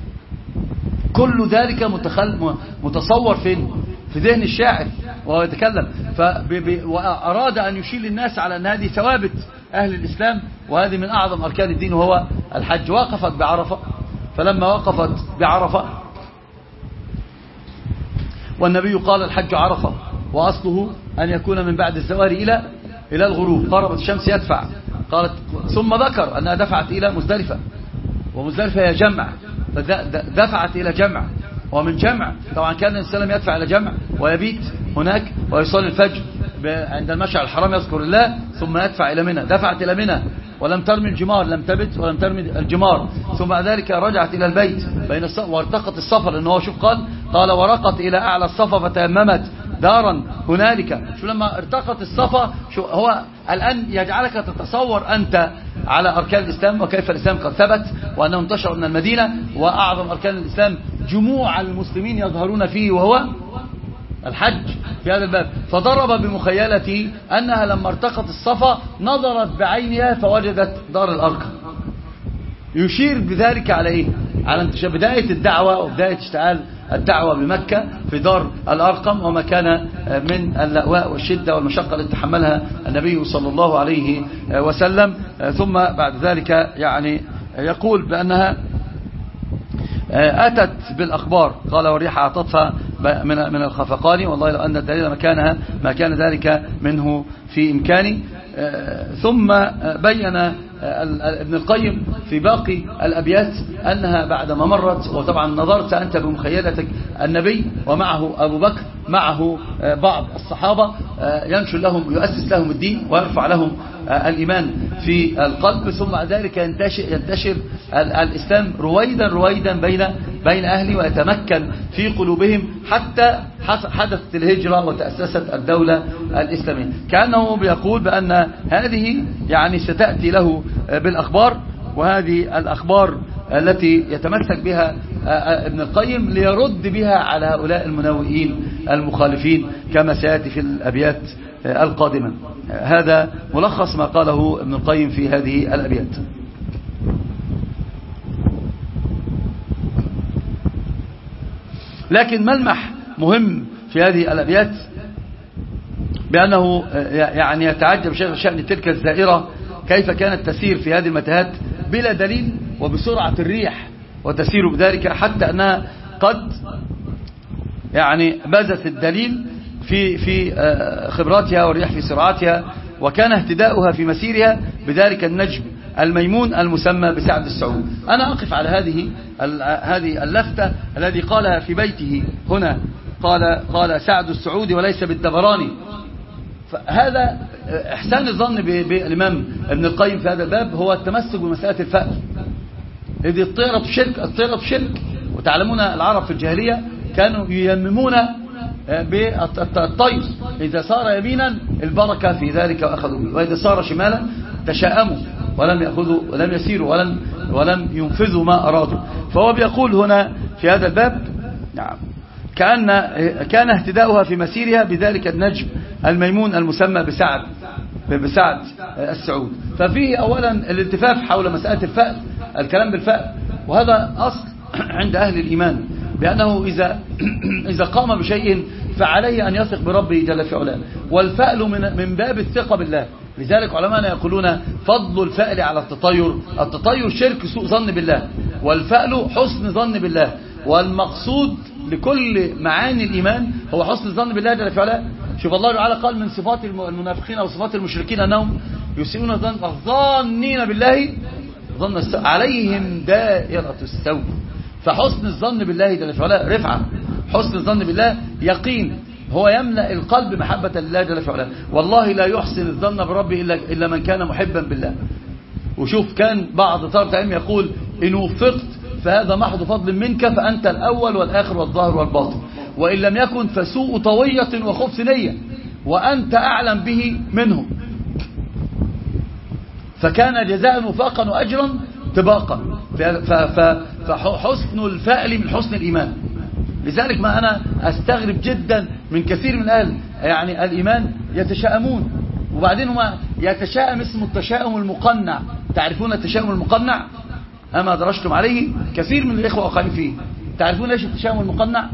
Speaker 1: كل ذلك متصور فين؟ في ذهن الشاعر وهو يتكلم. وأراد أن يشير للناس على أن هذه ثوابت أهل الإسلام، وهذه من أعظم أركان الدين وهو الحج. وقفت بعرفة، فلما وقفت بعرفة والنبي قال الحج عرفة، وأصله أن يكون من بعد الزوال إلى الغروب. قربت الشمس يدفع، قالت ثم ذكر أنها دفعت إلى مزدلفة، ومزدلفة هي جمع، فدفعت إلى جمع، ومن جمع طبعا كان الإنسان يدفع إلى جمع ويبيت هناك ويصلي الفجر عند المشعر الحرام يذكر الله، ثم يدفع إلى منى. دفعت إلى منى ولم ترمي الجمار، لم تبت ولم ترمي الجمار. ثم ذلك رجعت إلى البيت وارتقت الصفا، لأنه هو شوف قال ورقت إلى أعلى الصفا فتيممت دارا هنالك. شو لما ارتقت الصفا، شو هو الآن يجعلك تتصور أنت على أركان الإسلام وكيف الإسلام قد ثبت، وأنه انتشر من المدينة، وأعظم أركان الإسلام جموع المسلمين يظهرون فيه وهو الحج في هذا الباب. فضرب بمخيلته أنها لما ارتقت الصفا نظرت بعينها فوجدت دار الأرقم، يشير بذلك على إيه؟ على انتشار بداية الدعوة وبداية اشتعال الدعوة بمكة في دار الأرقم، وما كان من اللأواء والشدة والمشقة التي تحملها النبي صلى الله عليه وسلم. ثم بعد ذلك يعني يقول بأنها أتت بالأخبار، قال والريح أعطتها من الخفقان، والله لو أن الدليل ما كان ذلك منه في إمكاني. ثم بين ابن القيم في باقي الأبيات أنها بعدما مرت، وطبعا نظرت أنت بمخيلتك النبي ومعه أبو بكر معه بعض الصحابة ينشر لهم يؤسس لهم الدين ويرفع لهم الإيمان في القلب، ثم ذلك ينتشر الإسلام رويدا بين أهله ويتمكن في قلوبهم، حتى حدثت الهجرة وتأسست الدولة الإسلامية. كأنه بيقول بأن هذه يعني ستأتي له بالأخبار، وهذه الأخبار التي يتمسك بها ابن القيم ليرد بها على هؤلاء المناوئين المخالفين كما سيأتي في الأبيات القادمة. هذا ملخص ما قاله ابن القيم في هذه الأبيات. لكن ملمح مهم في هذه الأبيات بأنه يعني يتعجب شيخ شأن تلك الزائرة كيف كانت تسير في هذه المتاهات بلا دليل وبسرعة الريح، وتسير بذلك حتى أنها قد يعني بازت الدليل في خبراتها والريح في سرعتها، وكان اهتداؤها في مسيرها بذلك النجم الميمون المسمى بسعد السعود. أنا أقف على هذه اللفتة الذي قالها في بيته هنا، قال سعد السعود وليس بالدبراني. فهذا إحسان الظن بالإمام ابن القيم في هذا الباب هو التمسك بمسألة الفأل، إذ الطيرة شرك. وتعلمون العرب في الجاهلية كانوا ييممون بالطير، إذا صار يمينا البركة في ذلك وأخذوا به، وإذا صار شمالا تشاءموا. ولم يأخذوا ولم يسيروا ولم ينفذوا ما أرادوا. فهو بيقول هنا في هذا الباب نعم كان اهتداؤها في مسيرها بذلك النجم الميمون المسمى بسعد السعود. ففيه أولا الالتفاف حول مسألة الفأل، الكلام بالفأل، وهذا أصل عند أهل الإيمان بأنه إذا قام بشيء فعليه أن يثق بربه جل في علاه. والفأل من باب الثقة بالله. لذلك علماءنا يقولون فضل الفأل على التطير شرك سوء ظن بالله، والفأل حسن ظن بالله. والمقصود لكل معاني الإيمان هو حسن الظن بالله جل في علاه. شوف الله تعالى قال من صفات المنافقين أو صفات المشركين أنهم يسيئون الظانين بالله ظن السوء عليهم دائرة السوء. فحسن الظن بالله جل في علاه رفعة، حسن الظن بالله يقين، هو يملأ القلب محبة لله جل في علاه. والله لا يحسن الظن بربه إلا من كان محبا بالله. وشوف كان بعض طلبة العلم يقول إن وفقت فهذا محض فضل منك، فأنت الأول والآخر والظاهر والباطن، وإن لم يكن فسوء طوية وخبث نية، وأنت أعلم به منهم. فكان جزاء وفاقا وأجرا طباقا. فحسن الفأل من حسن الإيمان. لذلك ما أنا أستغرب جدا من كثير من أهل يعني الإيمان يتشائمون، وبعدين ما يتشائم اسمه التشاؤم المقنع. تعرفون التشاؤم المقنع؟ أما درجتم عليه؟ كثير من الإخوة وقعين فيه. تعرفون ايش التشاؤم المقنع؟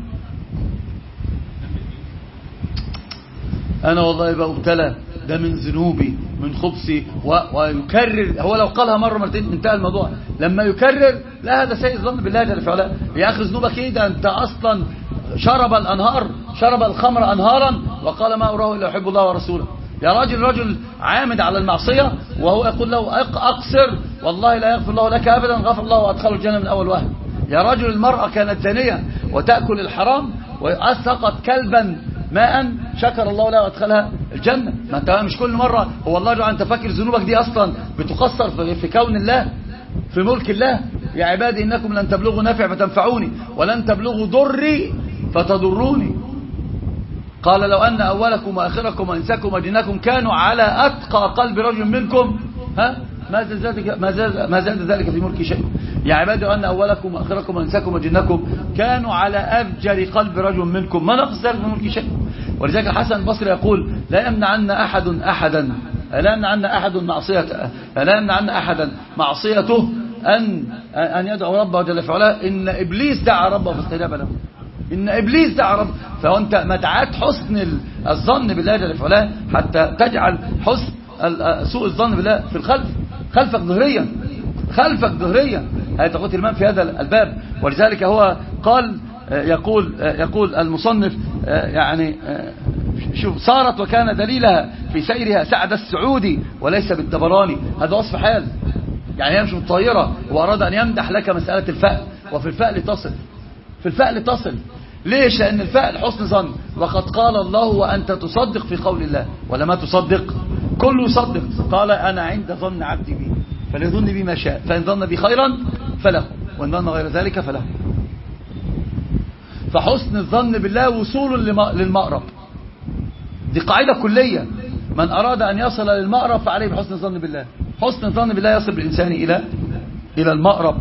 Speaker 1: أنا والله بأبتلى ده من ذنوبي من خبثي ويكرر. هو لو قالها مرة مرتين انتهى الموضوع. لما يكرر لا، هذا سيء الظن بالله جل في علاه. يا أخي ذنوبك ايه ده؟ أنت أصلا شرب الخمر أنهارا وقال ما أراه إلا يحب الله ورسوله. يا رجل عامد على المعصية وهو يقول له أقصر والله لا يغفر الله لك أبدا، غفر الله وأدخله الجنة من أول وهله. يا رجل المرأة كانت زانية وتأكل الحرام وأسقط كلبا ماء شكر الله لها وادخلها الجنة. ما انت مش كل مرة هو الله جعل انت فاكر ذنوبك دي اصلا بتقصر في كون الله في ملك الله. يا عبادي انكم لن تبلغوا نفع فتنفعوني ولن تبلغوا ضري فتضروني. قال لو ان اولكم واخركم وانساكم وجنكم كانوا على اتقى قلب رجل منكم ما زاد ذلك في ملك شيء. يا عبادي وأن أولكم وآخركم وإنساكم وجنكم كانوا على أفجر قلب رجل منكم ما نقص ذلك في ملك شيء. ولذلك الحسن البصري يقول لا يمنعن أحدا معصيته أن يدعو ربه جل في علاه. إن إبليس دعا ربه فاستجاب له. إن إبليس دعا ربه. فأنت متعات حسن الظن بالله جل في علاه حتى تجعل حسن سوء الظن بالله في الخلف خلفك ظهريا. هذا تقول الإمام في هذا الباب. ولذلك هو قال يقول المصنف يعني شوف صارت وكان دليلها في سيرها سعد السعودي وليس بالدبراني. هذا وصف حال يعني يمشي متطيرة وأراد أن يمدح لك مسألة الفأل. وفي الفأل تصل ليش؟ لأن الفأل حسن ظن. وقد قال الله وأنت تصدق في قول الله ولا ما تصدق كله يصدق. قال أنا عند ظن عبدي بي فليظن بي ما شاء فإن ظن بي خيرا فله وإن ظن غير ذلك فله. فحسن الظن بالله وصول للمأرب. دي قاعدة كلية. من أراد أن يصل للمأرب فعليه بحسن الظن بالله. حسن الظن بالله يصل بالإنسان إلى المأرب.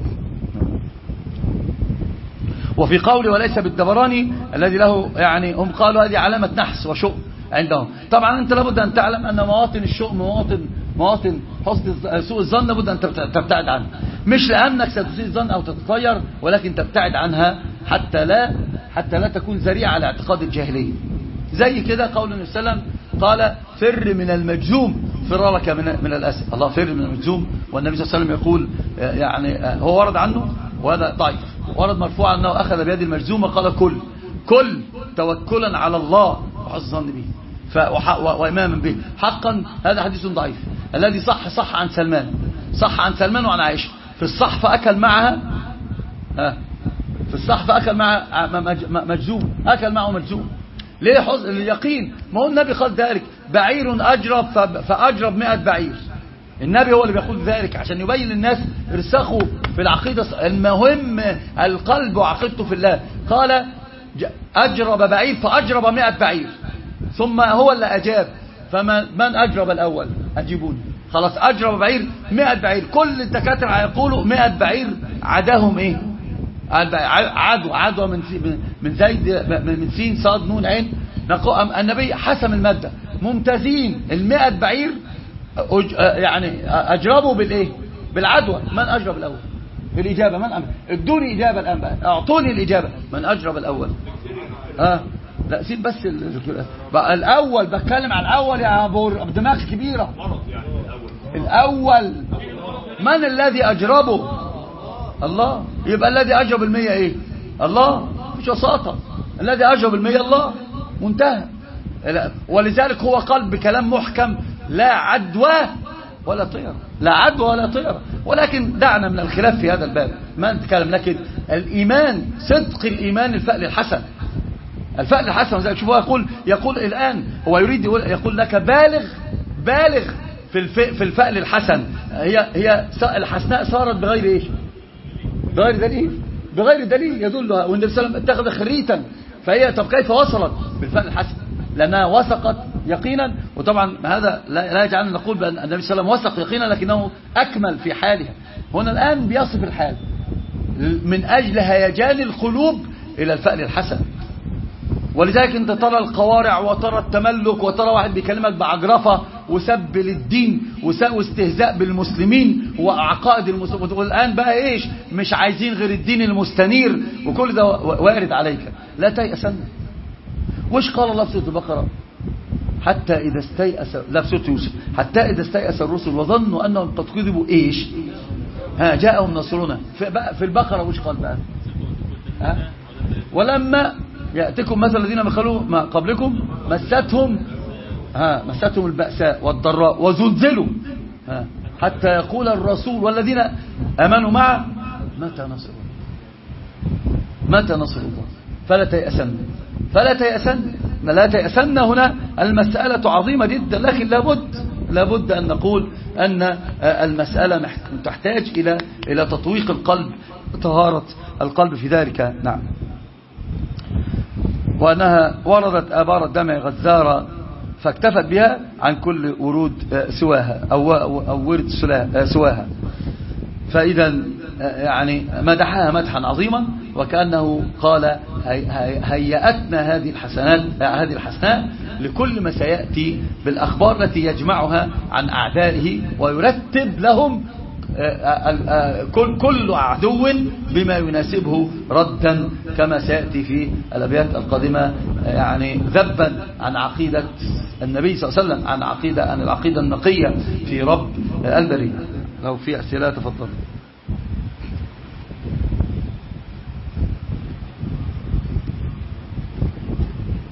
Speaker 1: وفي قوله وليس بالدبراني الذي له يعني هم قالوا هذه علامة نحس وشؤم عندهم. طبعا أنت لابد أن تعلم أن مواطن الشؤم مواطن حسن سوء الظن لابد أن تبتعد عنها. مش لأنك ستسيء الظن أو تتطير ولكن تبتعد عنها حتى لا تكون ذريعة على اعتقاد الجاهلية. زي كده قول النبي صلى الله عليه وسلم قال فر من المجذوم فرارك من الأسد. الله فر من المجذوم. والنبي صلى الله عليه وسلم يقول يعني هو ورد عنه وهذا ضعيف. ورد مرفوعا أنه أخذ بيد المجذوم وقال كل توكلا على الله وحسن ظن به وإماما به. حقا هذا حديث ضعيف. الذي صح عن سلمان وعن عائشة. في الصح فأكل معها مجذوم. أكل معه مجذوم. ليه؟ حسن اليقين. ما هو النبي قال ذلك بعير أجرب فأجرب 100 بعير. النبي هو اللي بيقول ذلك عشان يبين للناس ارسخوا في العقيدة المهم القلب وعقيدته في الله. قال أجرب بعير فأجرب 100 بعير ثم هو اللي أجاب. فمن أجرب الأول أجيبوني خلاص أجرب بعير 100 بعير، كل الدكاترة هيقولوا 100 بعير عداهم إيه؟ عدوى من زيد من سين صاد نون عين. النبي حسم المادة ممتازين. 100 بعير يعني أجربوا بالإيه؟ بالعدوى. من أجرب الأول؟ الإجابة من أمر؟ ادوني إجابة الآن بقى، أعطوني الإجابة. من أجرب الأول؟ لا سيب بس الأول، بتكلم عن الأول يا أبو دماغ كبيرة. الأول من الذي أجربه؟ الله. يبقى الذي أجرب 100 إيه؟ الله. مش وساطة. الذي أجرب 100 الله، منتهى. ولذلك هو قال بكلام محكم: لا عدوى ولا طيرة، لا عدوى ولا طيرة. ولكن دعنا من الخلاف في هذا الباب، ما نتكلم. لكن الإيمان، صدق الإيمان الفأل الحسن، الفأل الحسن. شوفوا يقول الآن هو يريد يقول لك بالغ في الفأل الحسن. هي الحسناء صارت بغير ايش؟ بغير دليل يدلها. والنبي صلى الله عليه وسلم اتخذ خريتا، فهي طب كيف وصلت بالفأل الحسن؟ لأنها وثقت يقينا. وطبعا هذا لا يجعلنا نقول بأن النبي صلى الله عليه وسلم وثق يقينا، لكنه أكمل في حالها. هنا الآن بيصف الحال من أجل هيجان القلوب إلى الفأل الحسن. ولذلك انت ترى القوارع وترى التملك وترى واحد بيكلمك بعجرفة وسب للدين واستهزاء بالمسلمين وعقائد المسلمين. والآن بقى ايش؟ مش عايزين غير الدين المستنير، وكل ده وارد عليك. لا تيأسن. وش قال الله في سورة البقرة؟ حتى إذا استيأس، لا في سورة يوسف، حتى إذا استيأس الرسل وظنوا أنهم قد كذبوا ايش؟ جاءهم نصرنا. في البقرة وش قال بقى؟ ولما يأتكم مثل الذين ما قبلكم مستهم البأساء والضراء وزلزلوا حتى يقول الرسول والذين آمنوا معه متى نصر الله. فلا تيأسن. هنا المسألة عظيمة جدا، لكن لابد أن نقول أن المسألة تحتاج إلى تطويق القلب، طهارة القلب في ذلك. نعم. وأنها وردت آبار الدمع غزارة فاكتفت بها عن كل ورود سواها أو ورد سواها. فإذا يعني مدحها مدحا عظيما، وكأنه قال هيأتنا هذه الحسناء لكل ما سيأتي بالأخبار التي يجمعها عن أعدائه، ويرتب لهم كل عدو بما يناسبه ردا، كما سيأتي في الأبيات القادمة. يعني ذبا عن عقيدة النبي صلى الله عليه وسلم، عن العقيدة النقية في رب البرية. لو في أسئلة تفضل.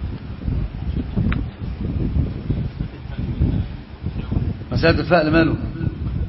Speaker 1: مسألة الفأل ماله؟